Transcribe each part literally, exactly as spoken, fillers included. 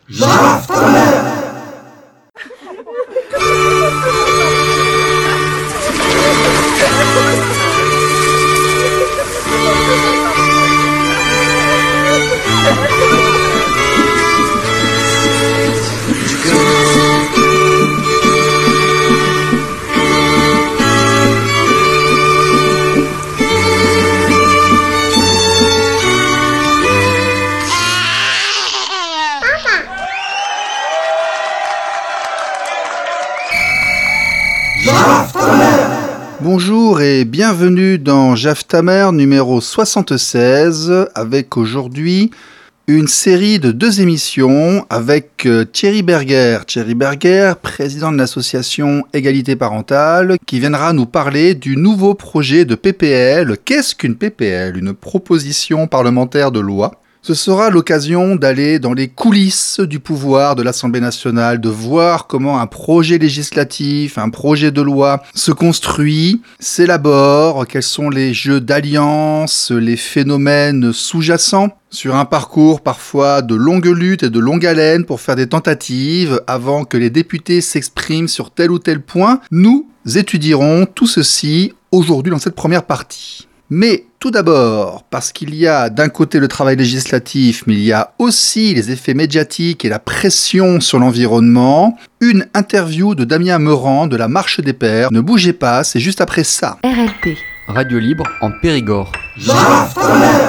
Bonjour et bienvenue dans Jaftamer numéro soixante-seize, avec aujourd'hui une série de deux émissions avec Thierry Berger. Thierry Berger, président de l'association Égalité Parentale, qui viendra nous parler du nouveau projet de P P L. Qu'est-ce qu'une P P L ? Une proposition parlementaire de loi. Ce sera l'occasion d'aller dans les coulisses du pouvoir de l'Assemblée nationale, de voir comment un projet législatif, un projet de loi se construit, s'élabore, quels sont les jeux d'alliance, les phénomènes sous-jacents, sur un parcours parfois de longue lutte et de longue haleine pour faire des tentatives avant que les députés s'expriment sur tel ou tel point. Nous étudierons tout ceci aujourd'hui dans cette première partie. Mais tout d'abord, parce qu'il y a d'un côté le travail législatif, mais il y a aussi les effets médiatiques et la pression sur l'environnement, une interview de Damien Meurant de la Marche des Pères. Ne bougez pas, c'est juste après ça. R L P. Radio libre en Périgord. R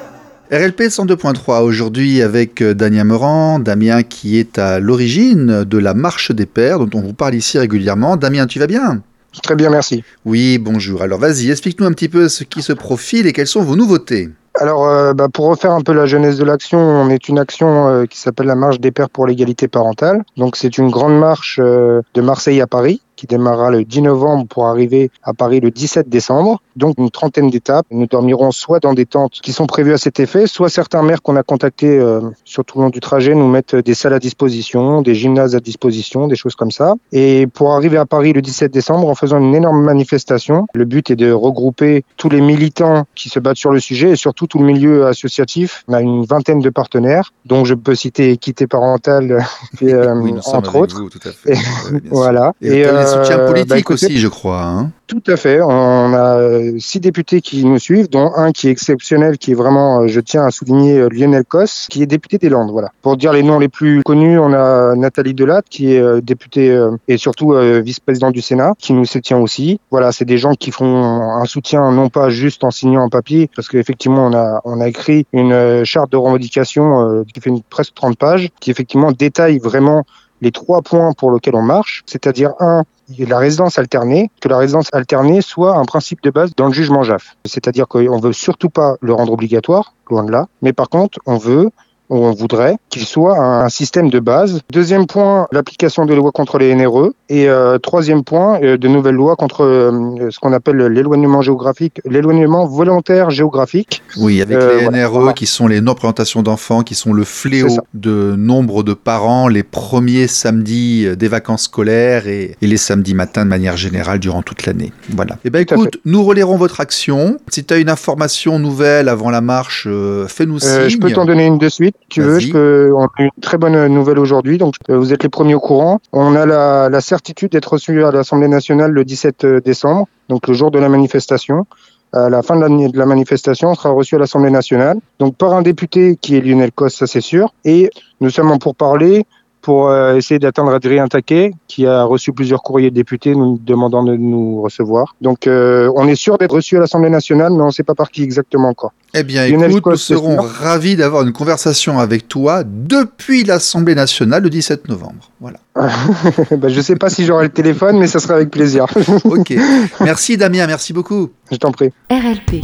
L P cent deux point trois, aujourd'hui avec Damien Meurant. Damien qui est à l'origine de la Marche des Pères, dont on vous parle ici régulièrement. Damien, tu vas bien ? Très bien, merci. Oui, bonjour. Alors vas-y, explique-nous un petit peu ce qui se profile et quelles sont vos nouveautés. Alors, euh, bah, pour refaire un peu la genèse de l'action, on est une action euh, qui s'appelle la Marche des Pères pour l'égalité parentale. Donc, c'est une grande marche euh, de Marseille à Paris, qui démarrera le dix novembre pour arriver à Paris le dix-sept décembre. Donc une trentaine d'étapes. Nous dormirons soit dans des tentes qui sont prévues à cet effet, soit certains maires qu'on a contactés euh, sur tout le long du trajet nous mettent des salles à disposition, des gymnases à disposition, des choses comme ça. Et pour arriver à Paris le dix-sept décembre en faisant une énorme manifestation, le but est de regrouper tous les militants qui se battent sur le sujet et surtout tout le milieu associatif. On a une vingtaine de partenaires, dont je peux citer Équité Parentale, et, euh, oui, nous sommes entre avec autres. Vous, tout à fait. Et, ouais, voilà. Et, et euh, des soutiens politiques bah, écoutez, aussi, je crois. Hein. Tout à fait. On a six députés qui nous suivent, dont un qui est exceptionnel, qui est vraiment, je tiens à souligner, Lionel Cos, qui est député des Landes. Voilà. Pour dire les noms les plus connus, on a Nathalie Delatte, qui est députée et surtout vice-présidente du Sénat, qui nous soutient aussi. Voilà, c'est des gens qui font un soutien non pas juste en signant un papier, parce qu'effectivement, on a, on a écrit une charte de revendication qui fait une, presque trente pages, qui effectivement détaille vraiment les trois points pour lesquels on marche, c'est-à-dire un, la résidence alternée, que la résidence alternée soit un principe de base dans le jugement J A F. C'est-à-dire qu'on ne veut surtout pas le rendre obligatoire, loin de là, mais par contre, on veut ou on voudrait qu'il soit un système de base. Deuxième point, l'application des lois contre les N R E. Et euh, troisième point, euh, de nouvelles lois contre euh, ce qu'on appelle l'éloignement géographique, l'éloignement volontaire géographique. Oui, avec euh, les voilà. N R E voilà. qui sont les non-présentations d'enfants, qui sont le fléau de nombre de parents les premiers samedis des vacances scolaires et, et les samedis matins de manière générale durant toute l'année. Voilà. Eh bien écoute, nous relailerons votre action. Si tu as une information nouvelle avant la marche, euh, fais-nous signe. Euh, je peux t'en donner une de suite. Tu veux, je peux, on a une très bonne nouvelle aujourd'hui, donc euh, vous êtes les premiers au courant. On a la, la certitude d'être reçu à l'Assemblée nationale le dix-sept décembre, donc le jour de la manifestation. À la fin de la, de la manifestation, on sera reçu à l'Assemblée nationale, donc par un député qui est Lionel Cos, ça c'est sûr. Et nous sommes en pourparlers pour euh, essayer d'atteindre Adrien Taquet, qui a reçu plusieurs courriers de députés nous demandant de nous recevoir. Donc euh, on est sûr d'être reçu à l'Assemblée nationale, mais on ne sait pas par qui exactement encore. Eh bien, Lionel écoute, Cos, nous serons ravis d'avoir une conversation avec toi depuis l'Assemblée nationale le dix-sept novembre. Voilà. ben, je ne sais pas si j'aurai le téléphone, mais ça sera avec plaisir. Ok. Merci Damien, merci beaucoup. Je t'en prie. R L P.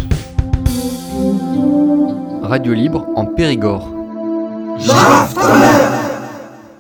Radio libre en Périgord.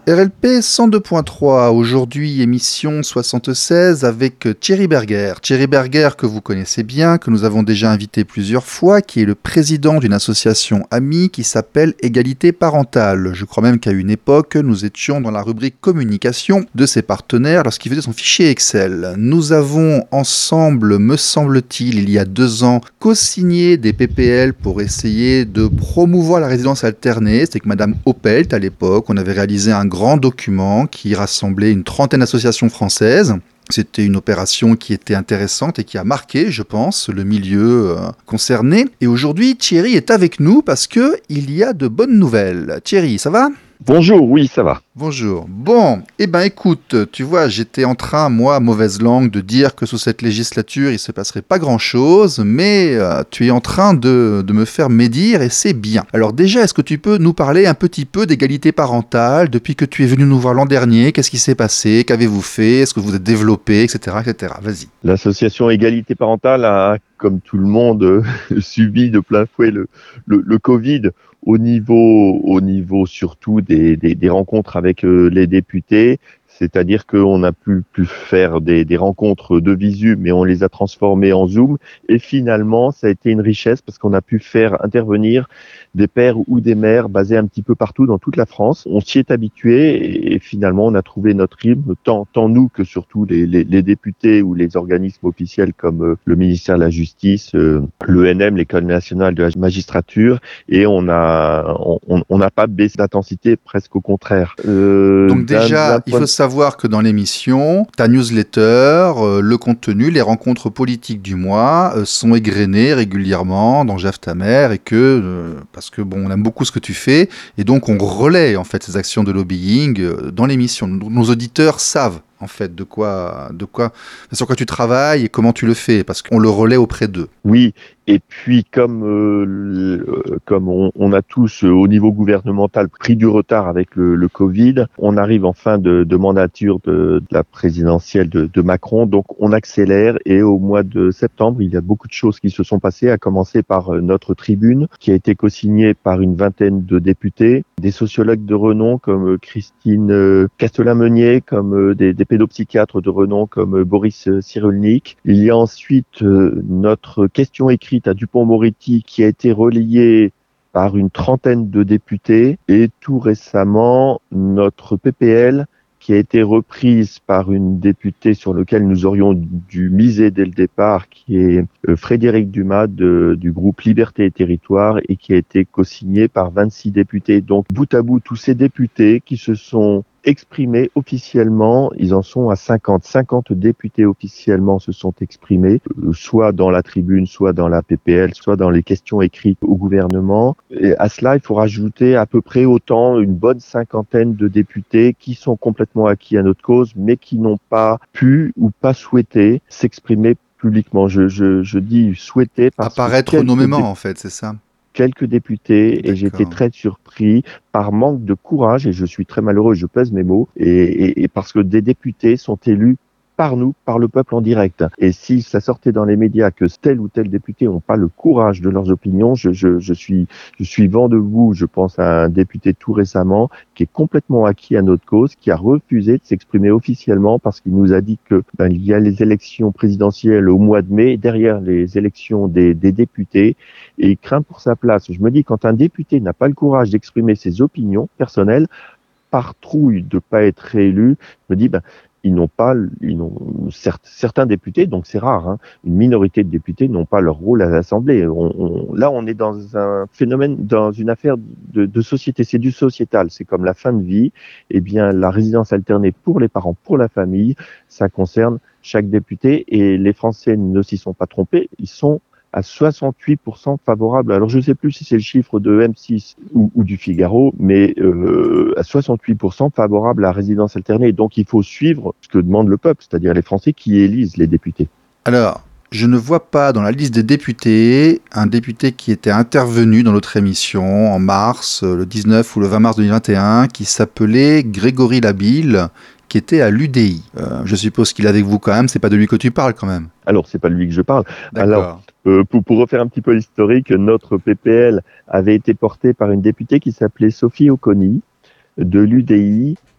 R L P cent deux point trois, aujourd'hui émission soixante-seize avec Thierry Berger. Thierry Berger que vous connaissez bien, que nous avons déjà invité plusieurs fois, qui est le président d'une association amie qui s'appelle Égalité Parentale. Je crois même qu'à une époque, nous étions dans la rubrique communication de ses partenaires lorsqu'il faisait son fichier Excel. Nous avons ensemble, me semble-t-il, il y a deux ans, co-signé des P P L pour essayer de promouvoir la résidence alternée. C'était avec Madame Oppelt à l'époque. On avait réalisé un grand document qui rassemblait une trentaine d'associations françaises. C'était une opération qui était intéressante et qui a marqué, je pense, le milieu euh, concerné. Et aujourd'hui, Thierry est avec nous parce que il y a de bonnes nouvelles. Thierry, ça va ? Bonjour, oui, ça va. Bonjour. Bon, eh ben écoute, tu vois, j'étais en train, moi, mauvaise langue, de dire que sous cette législature, il ne se passerait pas grand-chose, mais euh, tu es en train de, de me faire médire et c'est bien. Alors déjà, est-ce que tu peux nous parler un petit peu d'égalité parentale depuis que tu es venu nous voir l'an dernier? Qu'est-ce qui s'est passé? Qu'avez-vous fait? Est-ce que vous êtes développé, et cetera, et cetera. Vas-y. L'association Égalité Parentale a, comme tout le monde, subi de plein fouet le, le, le Covid. Au niveau, au niveau surtout des, des, des rencontres avec euh, les députés, c'est-à-dire qu'on a pu, pu faire des, des rencontres de visu, mais on les a transformées en Zoom. Et finalement, ça a été une richesse parce qu'on a pu faire intervenir des pères ou des mères basés un petit peu partout dans toute la France. On s'y est habitué et finalement, on a trouvé notre rythme, tant, tant nous que surtout les, les, les députés ou les organismes officiels comme euh, le ministère de la Justice, euh, l'E N M, l'École nationale de la magistrature. Et on a, on, on n'a pas baissé d'intensité, presque au contraire. Euh, Donc déjà, il faut savoir que dans l'émission, ta newsletter, euh, le contenu, les rencontres politiques du mois euh, sont égrenées régulièrement dans Jaftamer et que, euh, parce que bon, on aime beaucoup ce que tu fais et donc on relaie en fait ces actions de lobbying euh, dans l'émission. Nos, nos auditeurs savent en fait de quoi, de quoi, sur quoi tu travailles et comment tu le fais parce qu'on le relaie auprès d'eux. Oui. Et puis, comme euh, le, comme on, on a tous, euh, au niveau gouvernemental, pris du retard avec le, le Covid, on arrive en fin de, de mandature de, de la présidentielle de, de Macron, donc on accélère et au mois de septembre, il y a beaucoup de choses qui se sont passées, à commencer par notre tribune, qui a été co-signée par une vingtaine de députés, des sociologues de renom comme Christine Castelin-Meunier, comme des, des pédopsychiatres de renom comme Boris Cyrulnik. Il y a ensuite euh, notre question écrite à Dupond-Moretti qui a été relayée par une trentaine de députés et tout récemment notre P P L qui a été reprise par une députée sur laquelle nous aurions dû miser dès le départ, qui est Frédéric Dumas de, du groupe Liberté et Territoire et qui a été co-signée par vingt-six députés. Donc bout à bout, tous ces députés qui se sont exprimés officiellement, ils en sont à cinquante. cinquante députés officiellement se sont exprimés, soit dans la tribune, soit dans la P P L, soit dans les questions écrites au gouvernement. Et à cela, il faut rajouter à peu près autant, une bonne cinquantaine de députés qui sont complètement acquis à notre cause, mais qui n'ont pas pu ou pas souhaité s'exprimer publiquement. Je, je, je dis souhaiter parce apparaître que nommément, dé- en fait, c'est ça. Quelques députés. D'accord. Et j'étais très surpris par manque de courage et je suis très malheureux, je pèse mes mots, et, et, et parce que des députés sont élus par nous, par le peuple en direct. Et si ça sortait dans les médias que tel ou tel député n'ont pas le courage de leurs opinions, je, je, je suis, je suis vent debout. Je pense à un député tout récemment qui est complètement acquis à notre cause, qui a refusé de s'exprimer officiellement parce qu'il nous a dit que ben, il y a les élections présidentielles au mois de mai, derrière les élections des, des députés, et il craint pour sa place. Je me dis, quand un député n'a pas le courage d'exprimer ses opinions personnelles, par trouille de pas être réélu, je me dis, ben, ils n'ont pas, ils n'ont, certes, certains députés, donc c'est rare, hein, une minorité de députés n'ont pas leur rôle à l'Assemblée. On, on, là, on est dans un phénomène, dans une affaire de, de société, c'est du sociétal, c'est comme la fin de vie. Eh bien, la résidence alternée pour les parents, pour la famille, ça concerne chaque député et les Français ne s'y sont pas trompés, ils sont à soixante-huit pour cent favorables. Alors, je ne sais plus si c'est le chiffre de M six ou, ou du Figaro, mais euh, à soixante-huit pour cent favorables à la résidence alternée. Donc, il faut suivre ce que demande le peuple, c'est-à-dire les Français qui élisent les députés. Alors, je ne vois pas dans la liste des députés un député qui était intervenu dans notre émission en mars, le dix-neuf ou le vingt mars deux mille vingt et un, qui s'appelait Grégory Labille, qui était à l'U D I. Euh, je suppose qu'il est avec vous quand même, c'est pas de lui que tu parles quand même. Alors, c'est pas de lui que je parle. D'accord. Alors, euh, pour, pour refaire un petit peu l'historique, notre P P L avait été porté par une députée qui s'appelait Sophie Oconi de l'U D I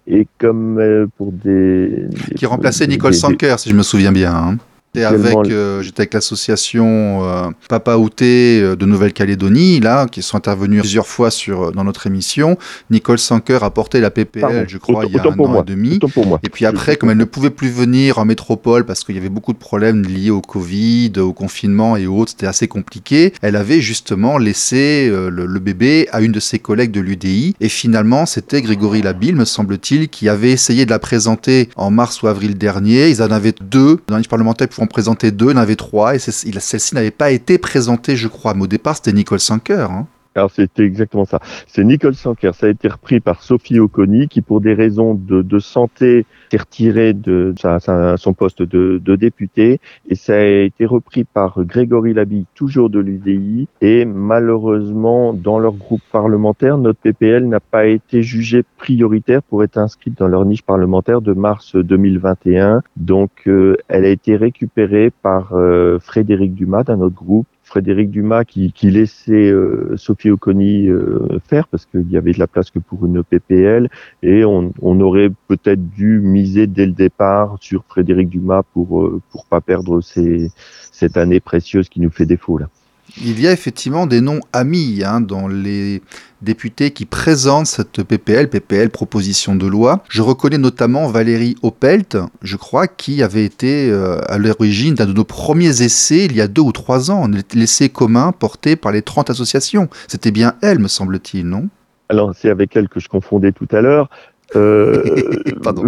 Et comme euh, pour des... Qui remplaçait des- Nicole des- Sanker, si je me souviens bien. Hein. J'étais Tellement- avec, euh, j'étais avec l'association euh, Papa Outé euh, de Nouvelle-Calédonie, là, qui sont intervenus plusieurs fois sur, dans notre émission. Nicole Sanker a porté la P P L, Pardon, je crois, autant- il y a autant un pour an moi, et demi. autant pour moi. Et puis après, Je- comme elle ne pouvait plus venir en métropole parce qu'il y avait beaucoup de problèmes liés au Covid, au confinement et autres, c'était assez compliqué, elle avait justement laissé euh, le, le bébé à une de ses collègues de l'U D I. Et finalement, c'était Grégory Labille, me semble-t-il, qui avait essayé de la présenter en mars ou avril dernier. Ils en avaient deux. Dans la niche parlementaire, ils pouvaient en présenter deux, il y en avait trois. Et c'est- il- celle-ci n'avait pas été présentée, je crois. Mais au départ, c'était Nicole Sanker. Hein. Alors c'était exactement ça. C'est Nicole Sanker. Ça a été repris par Sophie Oconi qui, pour des raisons de, de santé, s'est retirée de sa, sa- son poste de, de député. Et ça a été repris par Grégory Labille, toujours de l'U D I. Et malheureusement, dans leur groupe parlementaire, notre P P L n'a pas été jugée prioritaire pour être inscrite dans leur niche parlementaire de mars deux mille vingt et un. Donc euh, elle a été récupérée par euh, Frédéric Dumas d'un autre groupe. Frédéric Dumas qui, qui laissait euh, Sophie Oconi euh, faire parce qu'il y avait de la place que pour une P P L et on, on aurait peut-être dû miser dès le départ sur Frédéric Dumas pour euh, pour pas perdre ces, cette année précieuse qui nous fait défaut là. Il y a effectivement des noms amis hein, dans les députés qui présentent cette P P L, P P L proposition de loi. Je reconnais notamment Valérie Opelt, je crois, qui avait été euh, à l'origine d'un de nos premiers essais il y a deux ou trois ans, l'essai commun porté par les trente associations. C'était bien elle, me semble-t-il, non ? Alors c'est avec elle que je confondais tout à l'heure. Euh, Pardon.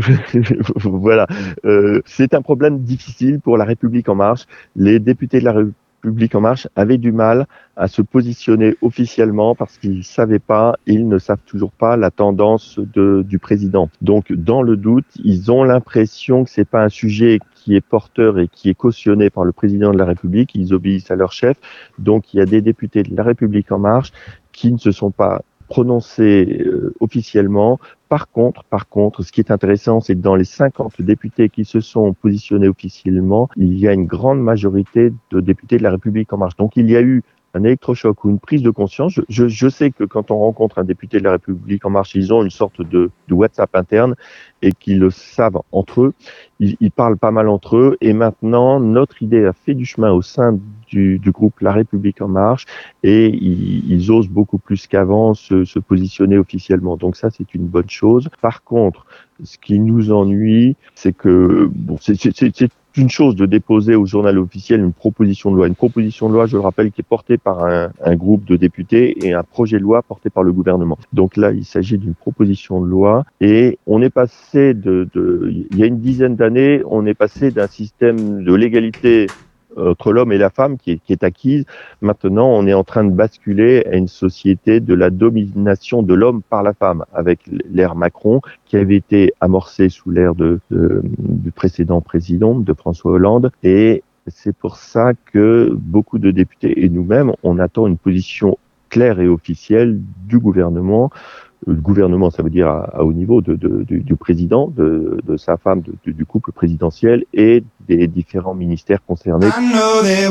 Voilà, euh, c'est un problème difficile pour la République en marche. Les députés de la République République en marche avaient du mal à se positionner officiellement parce qu'ils savaient pas, ils ne savent toujours pas la tendance de, du président. Donc, dans le doute, ils ont l'impression que c'est pas un sujet qui est porteur et qui est cautionné par le président de la République. Ils obéissent à leur chef. Donc, il y a des députés de la République en marche qui ne se sont pas prononcés euh, officiellement. Par contre, par contre, ce qui est intéressant, c'est que dans les cinquante députés qui se sont positionnés officiellement, il y a une grande majorité de députés de la République en marche. Donc, il y a eu un électrochoc ou une prise de conscience. Je, je, je sais que quand on rencontre un député de la République en marche, ils ont une sorte de, de WhatsApp interne et qu'ils le savent entre eux. Ils, ils parlent pas mal entre eux. Et maintenant, notre idée a fait du chemin au sein du, du groupe La République en marche et ils, ils osent beaucoup plus qu'avant se, se positionner officiellement. Donc ça, c'est une bonne chose. Par contre, ce qui nous ennuie, c'est que bon, c'est, c'est, c'est, c'est une chose de déposer au journal officiel une proposition de loi. Une proposition de loi, je le rappelle, qui est portée par un, un groupe de députés et un projet de loi porté par le gouvernement. Donc là, il s'agit d'une proposition de loi et on est passé de, de, il y a une dizaine d'années, on est passé d'un système de l'égalité entre l'homme et la femme qui est, qui est acquise. Maintenant, on est en train de basculer à une société de la domination de l'homme par la femme, avec l'ère Macron, qui avait été amorcée sous l'ère de, de, du précédent président, de François Hollande. Et c'est pour ça que beaucoup de députés et nous-mêmes, on attend une position claire et officielle du gouvernement. Le gouvernement, ça veut dire à, à haut niveau de, de, du, du président, de, de sa femme, de, de, du couple présidentiel et des différents ministères concernés. I know that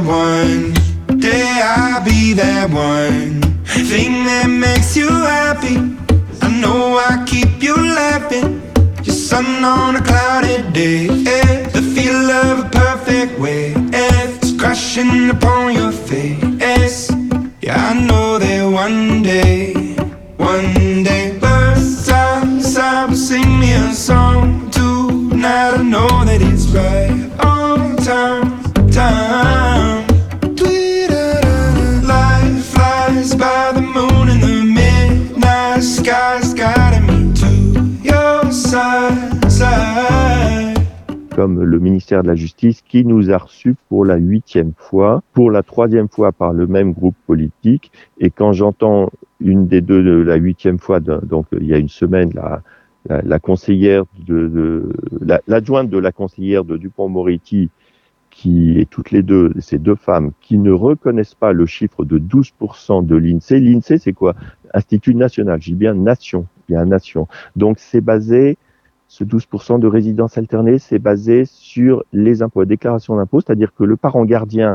one day I'll be that one thing that makes you happy. I know I keep you laughing. Your sun on a cloudy day. Yeah. The feel of a perfect wave is crashing upon your face. Yeah, I know that one day, one day birds outside will sing me a song tonight. I know that it's right on time, time. Life flies by the moon in the midnight sky's guiding me to your side, side. Comme le ministère de la Justice qui nous a reçus pour la huitième fois, pour la troisième fois par le même groupe politique. Et quand j'entends une des deux de la huitième fois, de, donc il y a une semaine, la, la, la conseillère de, de la, l'adjointe de la conseillère de Dupond-Moretti, qui est toutes les deux, ces deux femmes, qui ne reconnaissent pas le chiffre de douze pour cent de l'INSEE. L'INSEE, c'est quoi? Institut national, je dis bien nation, bien nation. Donc c'est basé, ce douze pour cent de résidence alternée, c'est basé sur les impôts, la déclaration d'impôts, c'est-à-dire que le parent gardien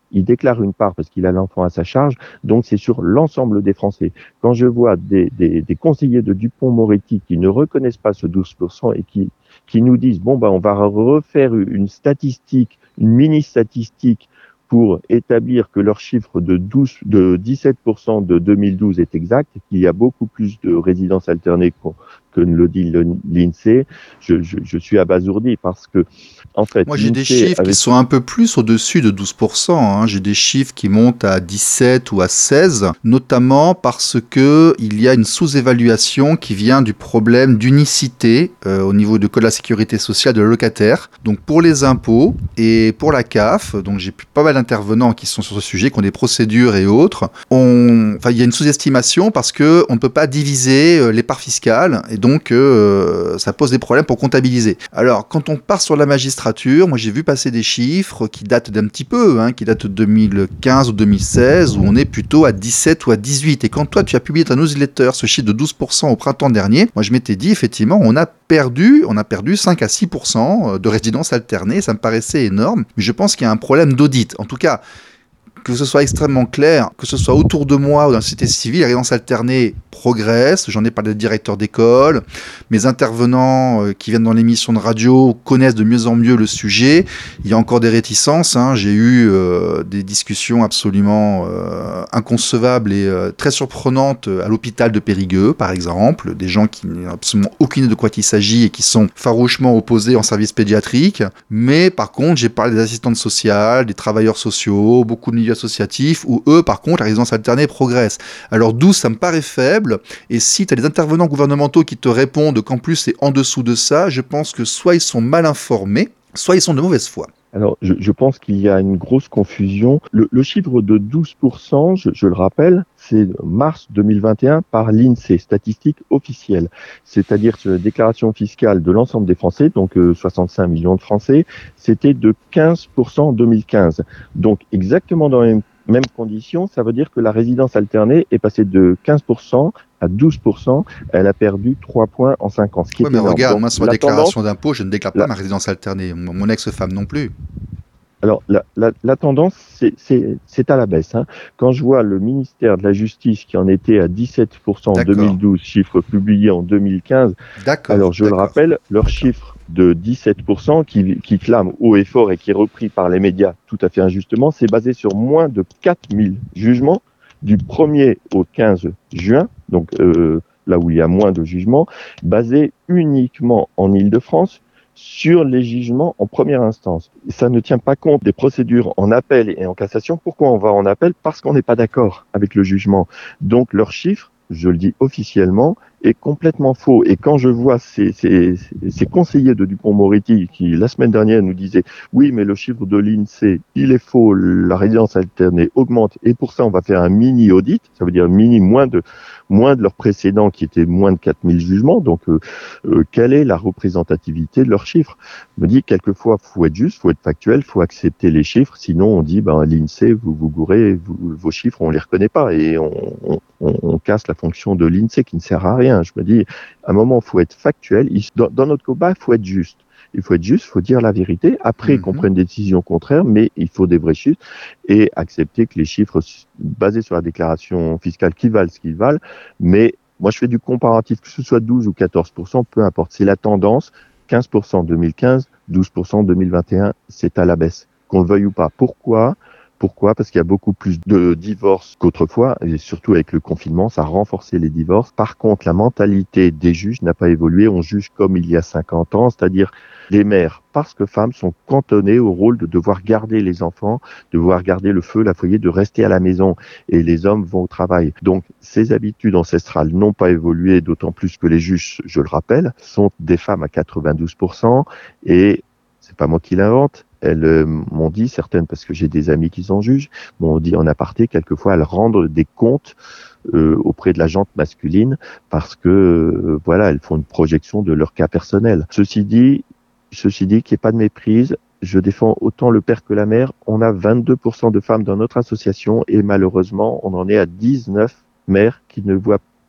il déclare une part parce qu'il a l'enfant à sa charge, donc c'est sur l'ensemble des Français. Quand je vois des, des, des conseillers de Dupond-Moretti qui ne reconnaissent pas ce douze pour cent et qui, qui nous disent, bon, ben, on va refaire une statistique, une mini-statistique pour établir que leur chiffre de douze, de dix-sept pour cent de deux mille douze est exact, qu'il y a beaucoup plus de résidences alternées que ne le dit l'INSEE, je, je, je suis abasourdi parce que, en fait... Moi, j'ai des chiffres avec... qui sont un peu plus au-dessus de douze pour cent. Hein. J'ai des chiffres qui montent à dix-sept ou à seize, notamment parce que il y a une sous-évaluation qui vient du problème d'unicité euh, au niveau du code de la sécurité sociale de locataire. Donc, pour les impôts et pour la C A F, donc j'ai pas mal d'intervenants qui sont sur ce sujet, qui ont des procédures et autres. On... Enfin, il y a une sous-estimation parce que on ne peut pas diviser euh, les parts fiscales et donc euh, ça pose des problèmes pour comptabiliser. Alors, quand on part sur la magistrature, moi j'ai vu passer des chiffres qui datent d'un petit peu, hein, qui datent de deux mille quinze ou deux mille seize, où on est plutôt à dix-sept ou à dix-huit. Et quand toi tu as publié ta newsletter, ce chiffre de douze pour cent au printemps dernier, moi je m'étais dit effectivement on a perdu, on a perdu cinq à six pour cent de résidences alternées, ça me paraissait énorme, mais je pense qu'il y a un problème d'audit. En tout cas, que ce soit extrêmement clair, que ce soit autour de moi ou dans la société civile, les résidences alternées progressent. J'en ai parlé de directeurs d'école. Mes intervenants euh, qui viennent dans l'émission de radio connaissent de mieux en mieux le sujet. Il y a encore des réticences. Hein. J'ai eu euh, des discussions absolument euh, inconcevables et euh, très surprenantes à l'hôpital de Périgueux, par exemple. Des gens qui n'ont absolument aucune idée de quoi il s'agit et qui sont farouchement opposés en service pédiatrique. Mais par contre, j'ai parlé des assistantes sociales, des travailleurs sociaux, beaucoup de milieux associatifs, où eux, par contre, la résidence alternée progresse. Alors douze, ça me paraît faible, et si tu as des intervenants gouvernementaux qui te répondent qu'en plus c'est en dessous de ça, je pense que soit ils sont mal informés, soit ils sont de mauvaise foi. Alors, je, je pense qu'il y a une grosse confusion. Le, le chiffre de douze pour cent, je, je le rappelle, c'est mars deux mille vingt et un par l'INSEE, statistique officielle. C'est-à-dire que la déclaration fiscale de l'ensemble des Français, donc euh, soixante-cinq millions de Français, c'était de quinze pour cent en deux mille quinze. Donc, exactement dans les mêmes mêmes conditions, ça veut dire que la résidence alternée est passée de quinze pour cent à douze pour cent. Elle a perdu trois points en cinq ans. Ce qui oui, est mais énorme. regarde, Donc, moi sur ma déclaration d'impôt, je ne déclare pas la... ma résidence alternée. Mon ex-femme non plus. Alors, la, la, la tendance, c'est, c'est, c'est à la baisse. Hein. Quand je vois le ministère de la Justice qui en était à dix-sept pour cent en deux mille douze, chiffre publié en deux mille quinze, d'accord, alors je d'accord. le rappelle, leur d'accord. chiffre de dix-sept pour cent qui, qui clame haut et fort et qui est repris par les médias tout à fait injustement, c'est basé sur moins de quatre mille jugements du premier au quinze juin, donc euh, là où il y a moins de jugements, basés uniquement en Île-de-France, sur les jugements en première instance. Ça ne tient pas compte des procédures en appel et en cassation. Pourquoi on va en appel ? Parce qu'on n'est pas d'accord avec le jugement. Donc leur chiffre, je le dis officiellement, est complètement faux. Et quand je vois ces, ces, ces conseillers de Dupond-Moretti qui, la semaine dernière, nous disaient « Oui, mais le chiffre de l'INSEE, il est faux, la résidence alternée augmente, et pour ça, on va faire un mini-audit », ça veut dire mini moins de moins de leur précédent qui était moins de quatre mille jugements. Donc, euh, euh, quelle est la représentativité de leurs chiffres ? Je me dis, quelquefois, faut être juste, faut être factuel, faut accepter les chiffres. Sinon, on dit, ben, l'INSEE, vous vous gourrez, vous, vos chiffres, on les reconnaît pas et on, on, on casse la fonction de l'INSEE qui ne sert à rien. Je me dis, à un moment, faut être factuel. Dans, dans notre combat, il faut être juste. Il faut être juste, il faut dire la vérité. Après, mmh. qu'on prenne des décisions contraires, mais il faut des vrais chiffres et accepter que les chiffres basés sur la déclaration fiscale qui valent ce qu'ils valent. Mais moi, je fais du comparatif, que ce soit douze ou quatorze pour cent, peu importe. C'est la tendance. quinze pour cent en deux mille quinze, douze pour cent en deux mille vingt et un, c'est à la baisse. Qu'on le veuille ou pas. Pourquoi ? Pourquoi ? Parce qu'il y a beaucoup plus de divorces qu'autrefois, et surtout avec le confinement, ça a renforcé les divorces. Par contre, la mentalité des juges n'a pas évolué. On juge comme il y a cinquante ans, c'est-à-dire les mères, parce que femmes, sont cantonnées au rôle de devoir garder les enfants, de devoir garder le feu, la foyer, de rester à la maison, et les hommes vont au travail. Donc, ces habitudes ancestrales n'ont pas évolué, d'autant plus que les juges, je le rappelle, sont des femmes à quatre-vingt-douze pour cent, et c'est pas moi qui l'invente. Elles euh, m'ont dit, certaines, parce que j'ai des amis qui s'en jugent, m'ont dit en aparté, quelquefois, elles rendent des comptes euh, auprès de la gente masculine parce que, euh, voilà, elles font une projection de leur cas personnel. Ceci dit, ceci dit, qu'il n'y ait pas de méprise, je défends autant le père que la mère. On a vingt-deux pour cent de femmes dans notre association et malheureusement, on en est à dix-neuf mères qui ne voient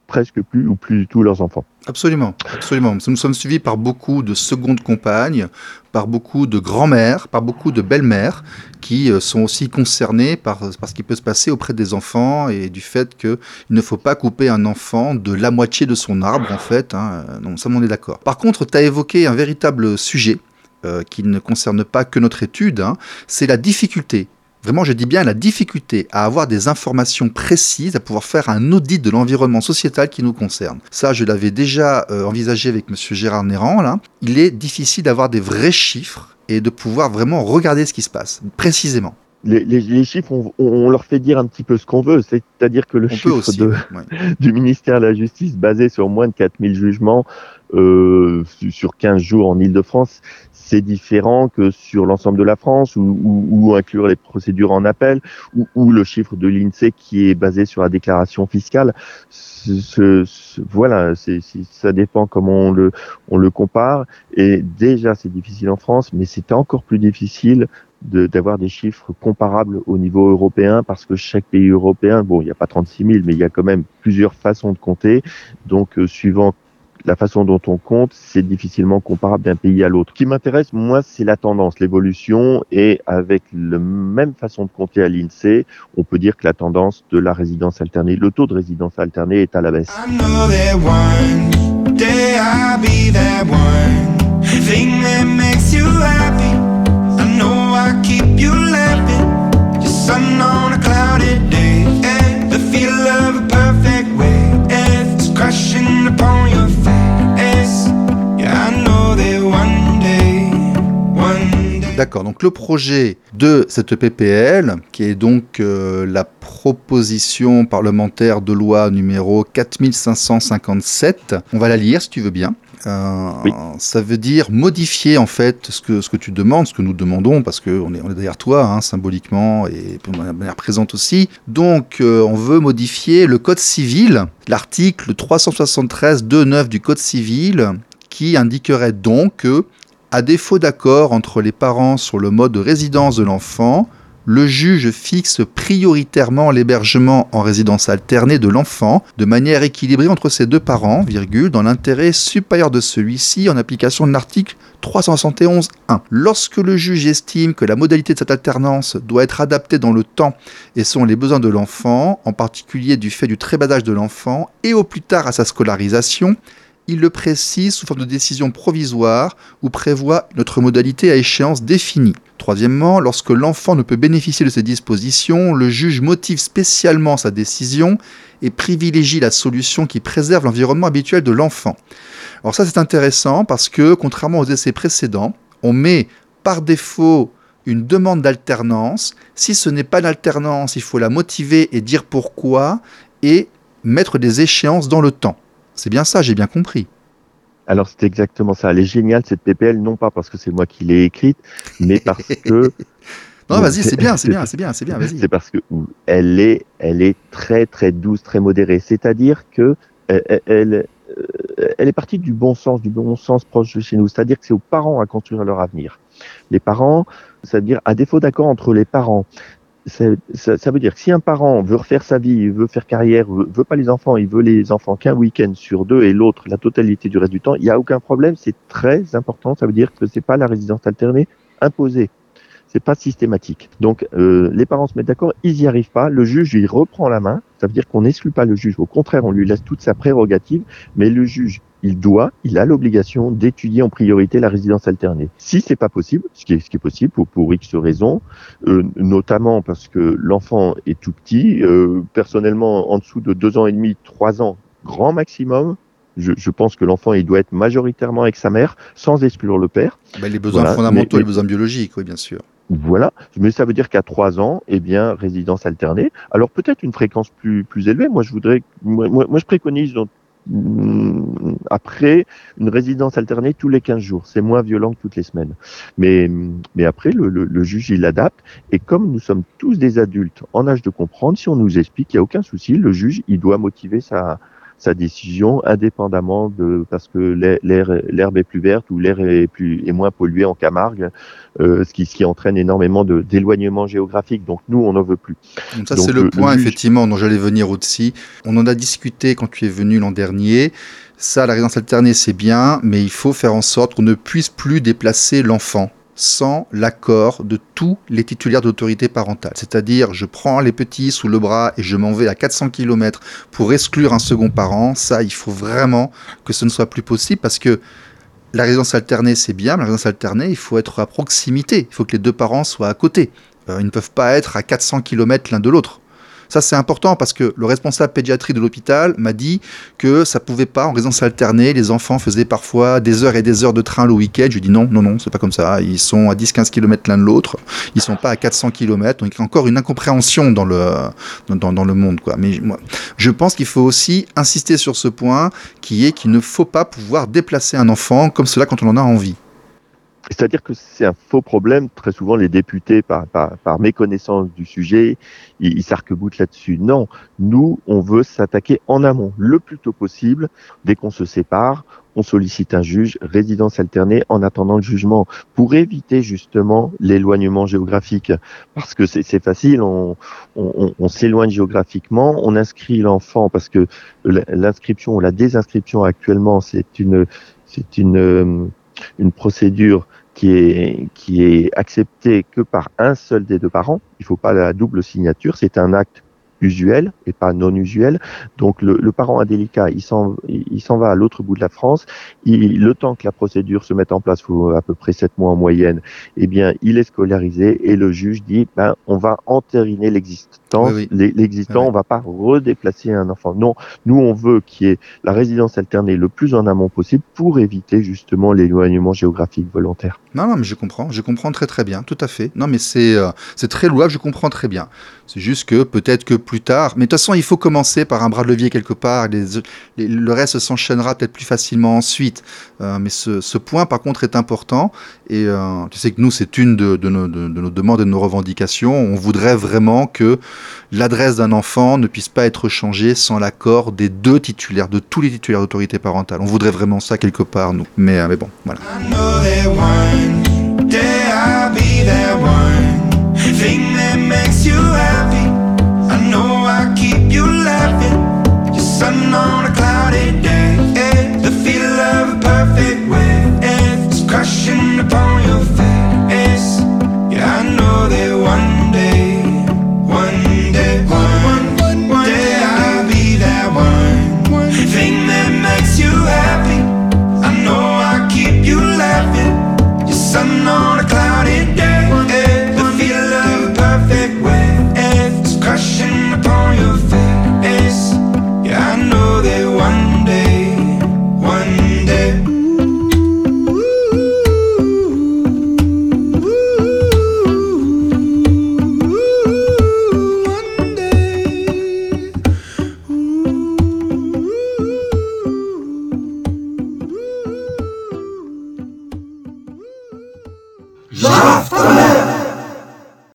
presque plus ou plus du tout leurs enfants. Absolument, absolument. Nous sommes suivis par beaucoup de secondes compagnes, par beaucoup de grands-mères, par beaucoup de belles-mères qui sont aussi concernées par, par ce qui peut se passer auprès des enfants et du fait qu'il ne faut pas couper un enfant de la moitié de son arbre, en fait. Hein. Non, ça, on est d'accord. Par contre, tu as évoqué un véritable sujet euh, qui ne concerne pas que notre étude, hein, c'est la difficulté. Vraiment, je dis bien la difficulté à avoir des informations précises, à pouvoir faire un audit de l'environnement sociétal qui nous concerne. Ça, je l'avais déjà euh, envisagé avec monsieur Gérard Néran, là. Il est difficile d'avoir des vrais chiffres et de pouvoir vraiment regarder ce qui se passe, précisément. Les, les, les chiffres, on, on leur fait dire un petit peu ce qu'on veut, c'est-à-dire que le on chiffre aussi, de, ouais. du ministère de la Justice, basé sur moins de quatre mille jugements euh, sur quinze jours en Île-de-France, c'est différent que sur l'ensemble de la France, ou, ou, ou inclure les procédures en appel, ou, ou le chiffre de l'INSEE qui est basé sur la déclaration fiscale. Ce, ce, ce, voilà, c'est, c'est, ça dépend comment on le, on le compare. Et déjà, c'est difficile en France, mais c'est encore plus difficile de, d'avoir des chiffres comparables au niveau européen, parce que chaque pays européen, bon, il n'y a pas trente-six mille, mais il y a quand même plusieurs façons de compter. Donc, euh, suivant la façon dont on compte, c'est difficilement comparable d'un pays à l'autre. Ce qui m'intéresse, moi, c'est la tendance, l'évolution, et avec la même façon de compter à l'INSEE, on peut dire que la tendance de la résidence alternée, le taux de résidence alternée est à la baisse. I know that one day I'll be that one thing that makes you happy. I know I keep you laughing, your sun on a cloudy day, and the feel of a perfect wave, and it's crashing upon your face. Yeah, I know that one day, one day. D'accord, donc le projet de cette P P L, qui est donc euh, la proposition parlementaire de loi numéro quatre mille cinq cent cinquante-sept, on va la lire si tu veux bien. Euh, oui. Ça veut dire modifier en fait ce que, ce que tu demandes, ce que nous demandons, parce qu'on est, on est derrière toi, hein, symboliquement, et de manière présente aussi. Donc euh, on veut modifier le Code civil, l'article trois cent soixante-treize deux neuf du Code civil, qui indiquerait donc que, à défaut d'accord entre les parents sur le mode de résidence de l'enfant, le juge fixe prioritairement l'hébergement en résidence alternée de l'enfant de manière équilibrée entre ses deux parents, virgule, dans l'intérêt supérieur de celui-ci en application de l'article trois cent soixante et onze un. Lorsque le juge estime que la modalité de cette alternance doit être adaptée dans le temps et selon les besoins de l'enfant, en particulier du fait du très bas âge de l'enfant et au plus tard à sa scolarisation, il le précise sous forme de décision provisoire ou prévoit notre modalité à échéance définie. Troisièmement, lorsque l'enfant ne peut bénéficier de ces dispositions, le juge motive spécialement sa décision et privilégie la solution qui préserve l'environnement habituel de l'enfant. Alors ça, c'est intéressant parce que, contrairement aux essais précédents, on met par défaut une demande d'alternance. Si ce n'est pas l'alternance, il faut la motiver et dire pourquoi et mettre des échéances dans le temps. C'est bien ça, j'ai bien compris. Alors c'est exactement ça. Elle est géniale cette P P L, non pas parce que c'est moi qui l'ai écrite, mais parce que... non, vas-y, c'est bien, c'est bien, c'est bien, c'est bien, vas-y. C'est parce que elle est, elle est très très douce, très modérée. C'est-à-dire que elle, elle, elle est partie du bon sens, du bon sens proche de chez nous. C'est-à-dire que c'est aux parents à construire leur avenir. Les parents, c'est-à-dire à défaut d'accord entre les parents. Ça, ça, ça veut dire que si un parent veut refaire sa vie, il veut faire carrière, veut, veut pas les enfants, il veut les enfants qu'un week-end sur deux et l'autre la totalité du reste du temps, il n'y a aucun problème, c'est très important. Ça veut dire que c'est pas la résidence alternée imposée, c'est pas systématique. Donc euh, les parents se mettent d'accord, ils y arrivent pas, le juge il reprend la main. Ça veut dire qu'on n'exclut pas le juge, au contraire on lui laisse toute sa prérogative, mais le juge il doit, il a l'obligation d'étudier en priorité la résidence alternée. Si c'est pas possible, ce qui est, ce qui est possible pour, pour X raisons, euh, notamment parce que l'enfant est tout petit, euh, personnellement en dessous de deux ans et demi, trois ans, grand maximum, je, je pense que l'enfant il doit être majoritairement avec sa mère, sans exclure le père. Ben, les besoins voilà. fondamentaux, mais, les besoins biologiques, oui bien sûr. Voilà, mais ça veut dire qu'à trois ans, eh bien, résidence alternée. Alors peut-être une fréquence plus plus élevée. Moi, je voudrais, moi, moi, moi je préconise donc, après une résidence alternée tous les quinze jours. C'est moins violent que toutes les semaines. Mais, mais après, le, le, le juge, il adapte. Et comme nous sommes tous des adultes en âge de comprendre, si on nous explique, il n'y a aucun souci. Le juge, il doit motiver sa, sa décision indépendamment de parce que l'air, l'herbe est plus verte ou l'air est plus est moins pollué en Camargue, euh, ce qui ce qui entraîne énormément de d'éloignement géographique. Donc nous on n'en veut plus. Donc ça Donc, c'est le, le point le juge... effectivement dont j'allais venir aussi. On en a discuté quand tu es venu l'an dernier. Ça, la résidence alternée, c'est bien, mais il faut faire en sorte qu'on ne puisse plus déplacer l'enfant sans l'accord de tous les titulaires d'autorité parentale. C'est-à-dire, je prends les petits sous le bras et je m'en vais à quatre cents kilomètres pour exclure un second parent. Ça, il faut vraiment que ce ne soit plus possible parce que la résidence alternée, c'est bien, mais la résidence alternée, il faut être à proximité. Il faut que les deux parents soient à côté. Euh, ils ne peuvent pas être à quatre cents kilomètres l'un de l'autre. Ça, c'est important parce que le responsable pédiatrie de l'hôpital m'a dit que ça pouvait pas, en résidence alternée, les enfants faisaient parfois des heures et des heures de train le week-end. Je lui ai dit non, non, non, c'est pas comme ça. Ils sont à dix à quinze kilomètres l'un de l'autre. Ils sont pas à quatre cents kilomètres. Donc, il y a encore une incompréhension dans le, dans, dans le monde, quoi. Mais moi, je pense qu'il faut aussi insister sur ce point qui est qu'il ne faut pas pouvoir déplacer un enfant comme cela quand on en a envie. C'est-à-dire que c'est un faux problème. Très souvent, les députés, par, par, par méconnaissance du sujet, ils, ils s'arc-boutent là-dessus. Non, nous, on veut s'attaquer en amont, le plus tôt possible. Dès qu'on se sépare, on sollicite un juge, résidence alternée, en attendant le jugement, pour éviter justement l'éloignement géographique. Parce que c'est, c'est facile, on, on, on s'éloigne géographiquement, on inscrit l'enfant, parce que l'inscription ou la désinscription actuellement, c'est une... C'est une une procédure qui est qui est acceptée que par un seul des deux parents. Il ne faut pas la double signature. C'est un acte usuel et pas non usuel. Donc le, le parent indélicat, il s'en il s'en va à l'autre bout de la France. Il, le temps que la procédure se mette en place, il faut à peu près sept mois en moyenne. Eh bien, il est scolarisé et le juge dit, ben, on va entériner l'existence, oui, oui. l'existant. Oui, oui. On va pas redéplacer un enfant. Non, nous on veut qu'il y ait la résidence alternée le plus en amont possible pour éviter justement l'éloignement géographique volontaire. Non, non, mais je comprends, je comprends très très bien, tout à fait. Non, mais c'est euh, c'est très louable, je comprends très bien. C'est juste que peut-être que plus tard, mais de toute façon, il faut commencer par un bras de levier quelque part. Les, les, le reste s'enchaînera peut-être plus facilement ensuite. Euh, mais ce, ce point, par contre, est important. Et euh, tu sais que nous, c'est une de, de, nos, de, de nos demandes et de nos revendications. On voudrait vraiment que l'adresse d'un enfant ne puisse pas être changée sans l'accord des deux titulaires, de tous les titulaires d'autorité parentale. On voudrait vraiment ça quelque part, nous. Mais, euh, mais bon, voilà. Day I'll be that one thing that makes you happy. I know I keep you laughing. Your sun on a cloudy day.